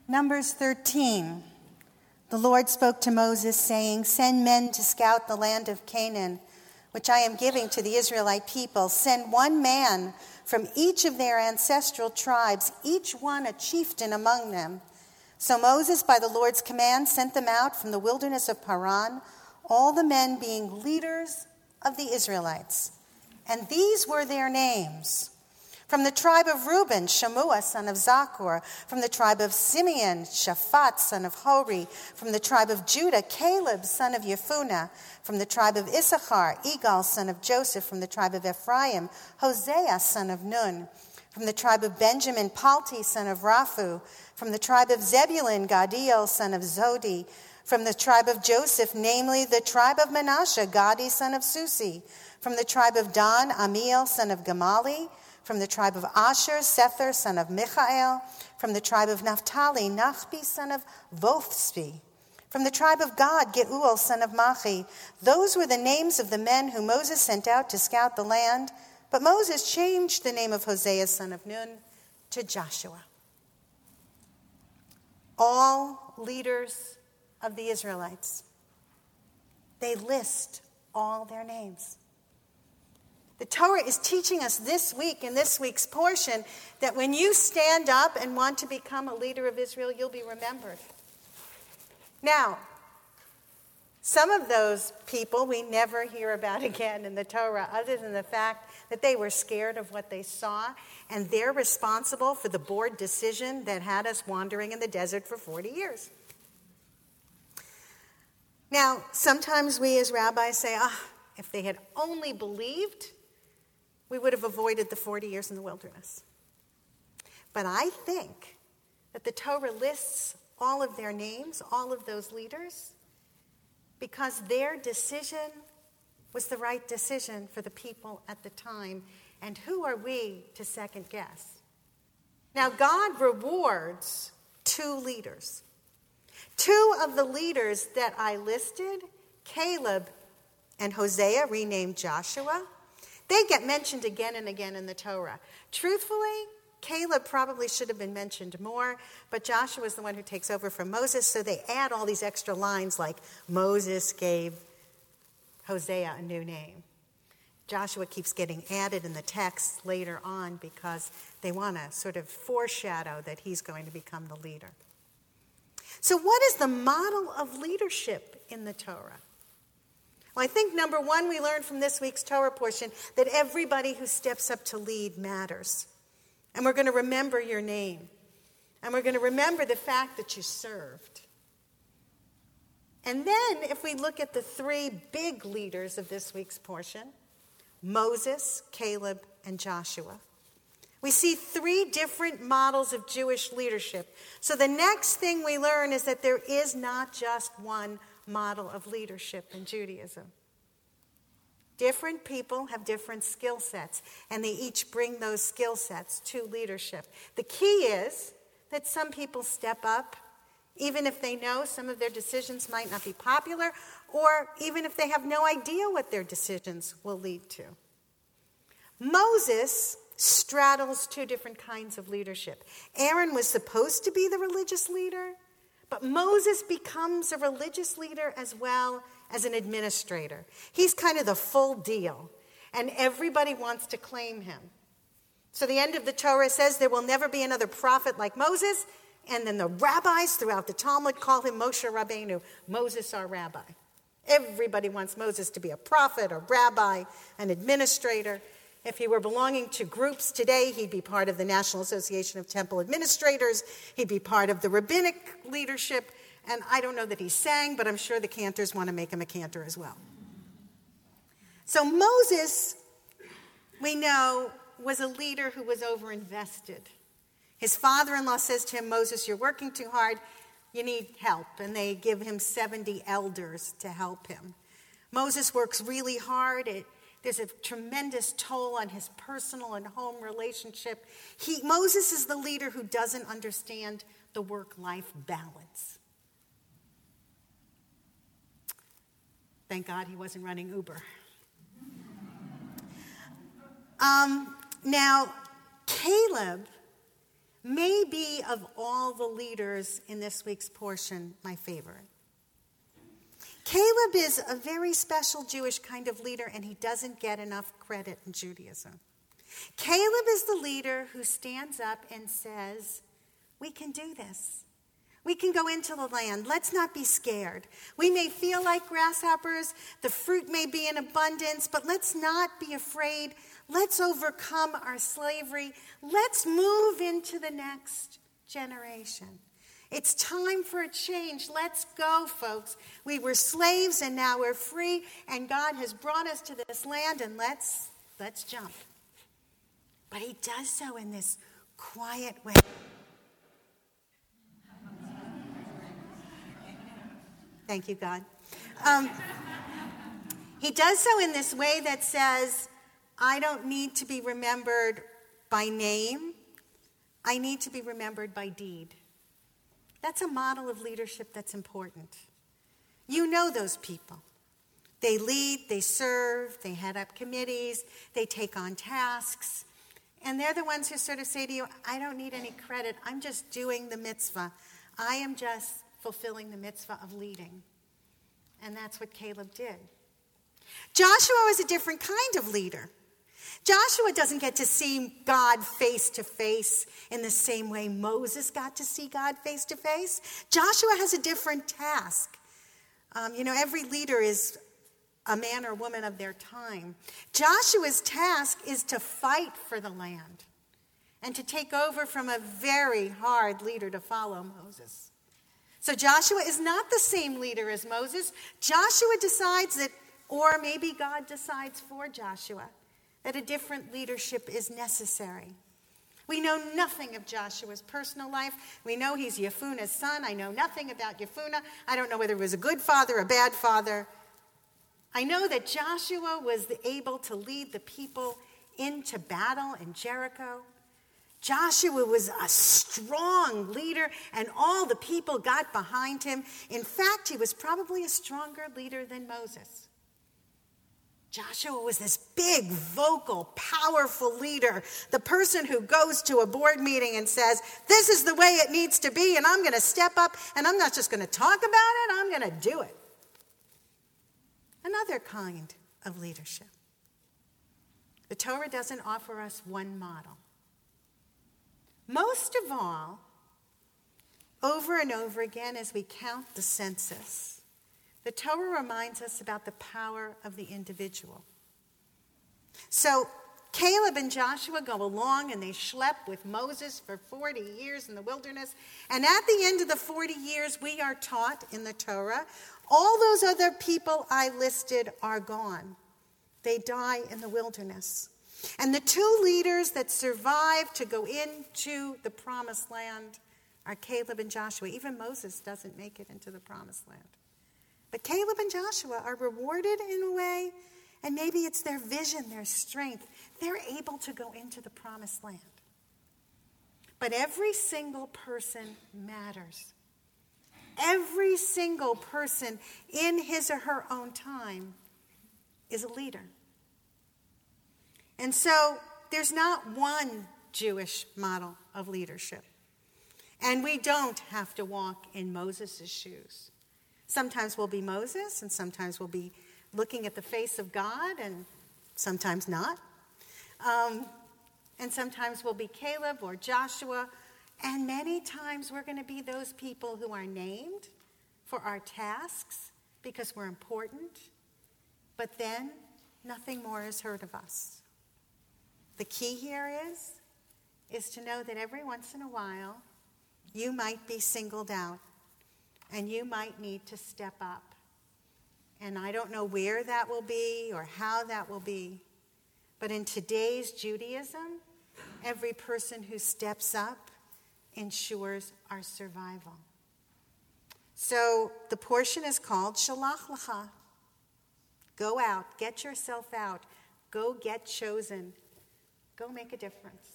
Numbers 13. The Lord spoke to Moses, saying, "Send men to scout the land of Canaan, which I am giving to the Israelite people. Send one man from each of their ancestral tribes, each one a chieftain among them." So Moses, by the Lord's command, sent them out from the wilderness of Paran, all the men being leaders of the Israelites. And these were their names. From the tribe of Reuben, Shammua, son of Zaccur. From the tribe of Simeon, Shaphat, son of Hori. From the tribe of Judah, Caleb, son of Jephunneh. From the tribe of Issachar, Igal, son of Joseph. From the tribe of Ephraim, Hosea, son of Nun. From the tribe of Benjamin, Palti, son of Raphu. From the tribe of Zebulun, Gadiel, son of Zodi. From the tribe of Joseph, namely the tribe of Manasseh, Gadi, son of Susi. From the tribe of Dan, Amiel, son of Gamali. From the tribe of Asher, Sether, son of Michael. From the tribe of Naphtali, Nachbi, son of Vophspi. From the tribe of Gad, Geuel, son of Machi. Those were the names of the men whom Moses sent out to scout the land. But Moses changed the name of Hosea, son of Nun, to Joshua. All leaders of the Israelites. They list all their names. The Torah is teaching us this week, in this week's portion, that when you stand up and want to become a leader of Israel, you'll be remembered. Now, some of those people we never hear about again in the Torah, other than the fact that they were scared of what they saw, and they're responsible for the board decision that had us wandering in the desert for 40 years. Now, sometimes we as rabbis say, if they had only believed, we would have avoided the 40 years in the wilderness. But I think that the Torah lists all of their names, all of those leaders, because their decision was the right decision for the people at the time. And who are we to second guess? Now, God rewards two leaders. Two of the leaders that I listed, Caleb and Hosea, renamed Joshua, they get mentioned again and again in the Torah. Truthfully, Caleb probably should have been mentioned more, but Joshua is the one who takes over from Moses, so they add all these extra lines like Moses gave Hosea a new name. Joshua keeps getting added in the text later on because they want to sort of foreshadow that he's going to become the leader. So what is the model of leadership in the Torah? Well, I think number one, we learned from this week's Torah portion that everybody who steps up to lead matters. And we're going to remember your name. And we're going to remember the fact that you served. And then, if we look at the three big leaders of this week's portion, Moses, Caleb, and Joshua, we see three different models of Jewish leadership. So the next thing we learn is that there is not just one model of leadership in Judaism. Different people have different skill sets, and they each bring those skill sets to leadership. The key is that some people step up, even if they know some of their decisions might not be popular, or even if they have no idea what their decisions will lead to. Moses straddles two different kinds of leadership. Aaron was supposed to be the religious leader, but Moses becomes a religious leader as well as an administrator. He's kind of the full deal, and everybody wants to claim him. So the end of the Torah says there will never be another prophet like Moses, and then the rabbis throughout the Talmud call him Moshe Rabbeinu, Moses our rabbi. Everybody wants Moses to be a prophet, a rabbi, an administrator. If he were belonging to groups today, he'd be part of the National Association of Temple Administrators. He'd be part of the rabbinic leadership. And I don't know that he sang, but I'm sure the cantors want to make him a cantor as well. So Moses, we know, was a leader who was overinvested. His father-in-law says to him, Moses, you're working too hard. You need help. And they give him 70 elders to help him. Moses works really hard. There's a tremendous toll on his personal and home relationship. Moses is the leader who doesn't understand the work-life balance. Thank God he wasn't running Uber. Now, Caleb may be, of all the leaders in this week's portion, my favorite. Caleb is a very special Jewish kind of leader, and he doesn't get enough credit in Judaism. Caleb is the leader who stands up and says, we can do this. We can go into the land. Let's not be scared. We may feel like grasshoppers. The fruit may be in abundance, but let's not be afraid. Let's overcome our slavery. Let's move into the next generation. It's time for a change. Let's go, folks. We were slaves and now we're free, and God has brought us to this land, and let's jump. But he does so in this quiet way. Thank you, God. He does so in this way that says, I don't need to be remembered by name. I need to be remembered by deed. That's a model of leadership that's important. You know those people. They lead, they serve, they head up committees, they take on tasks. And they're the ones who sort of say to you, I don't need any credit. I'm just doing the mitzvah. I am just fulfilling the mitzvah of leading. And that's what Caleb did. Joshua was a different kind of leader. Joshua doesn't get to see God face to face in the same way Moses got to see God face to face. Joshua has a different task. Every leader is a man or woman of their time. Joshua's task is to fight for the land and to take over from a very hard leader to follow, Moses. So Joshua is not the same leader as Moses. Joshua decides that, or maybe God decides for Joshua, that a different leadership is necessary. We know nothing of Joshua's personal life. We know he's Yefunne's son. I know nothing about Yefunne. I don't know whether he was a good father or a bad father. I know that Joshua was able to lead the people into battle in Jericho. Joshua was a strong leader, and all the people got behind him. In fact, he was probably a stronger leader than Moses. Joshua was this big, vocal, powerful leader, the person who goes to a board meeting and says, this is the way it needs to be, and I'm going to step up, and I'm not just going to talk about it, I'm going to do it. Another kind of leadership. The Torah doesn't offer us one model. Most of all, over and over again as we count the census, the Torah reminds us about the power of the individual. So Caleb and Joshua go along and they schlep with Moses for 40 years in the wilderness. And at the end of the 40 years, we are taught in the Torah, all those other people I listed are gone. They die in the wilderness. And the two leaders that survive to go into the promised land are Caleb and Joshua. Even Moses doesn't make it into the promised land. But Caleb and Joshua are rewarded in a way, and maybe it's their vision, their strength. They're able to go into the promised land. But every single person matters. Every single person in his or her own time is a leader. And so there's not one Jewish model of leadership. And we don't have to walk in Moses' shoes. Sometimes we'll be Moses, and sometimes we'll be looking at the face of God, and sometimes not. And sometimes we'll be Caleb or Joshua, and many times we're going to be those people who are named for our tasks because we're important, but then nothing more is heard of us. The key here is to know that every once in a while, you might be singled out, and you might need to step up. And I don't know where that will be or how that will be, but in today's Judaism, every person who steps up ensures our survival. So the portion is called Shalach Lecha. Go out, get yourself out, go get chosen. Go make a difference.